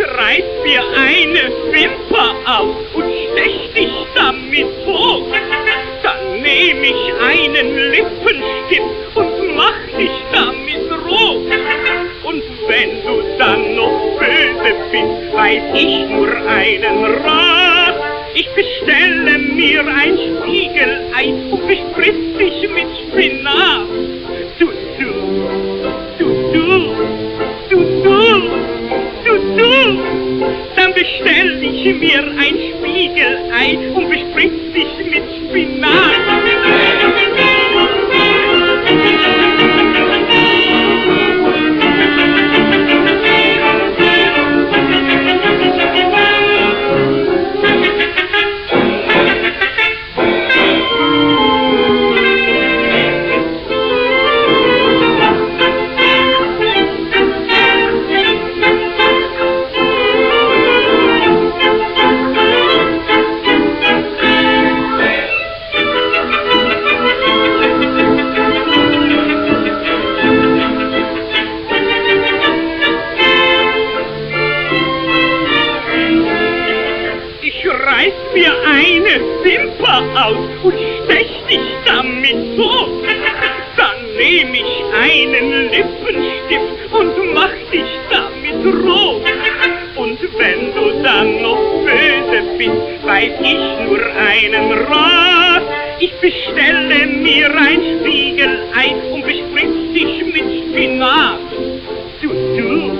reiß mir eine Wimper auf und stech dich damit hoch. Dann nehm ich einen Lippenstift und mach dich damit rot. Und wenn du dann noch böse bist, weiß ich nur einen Rat. Ich bestelle mir ein Spiegelei und bespritz dich mit Spinat. Dann bestell ich mir ein Spiegelei und bespritz dich mit Spinat. Reiß mir eine Wimper aus und stech dich damit tot. Dann nehm ich einen Lippenstift und mach dich damit rot. Und wenn du dann noch böse bist, weiß ich nur einen Rat. Ich bestelle mir ein Spiegelei und bespritz dich mit Spinat. Du.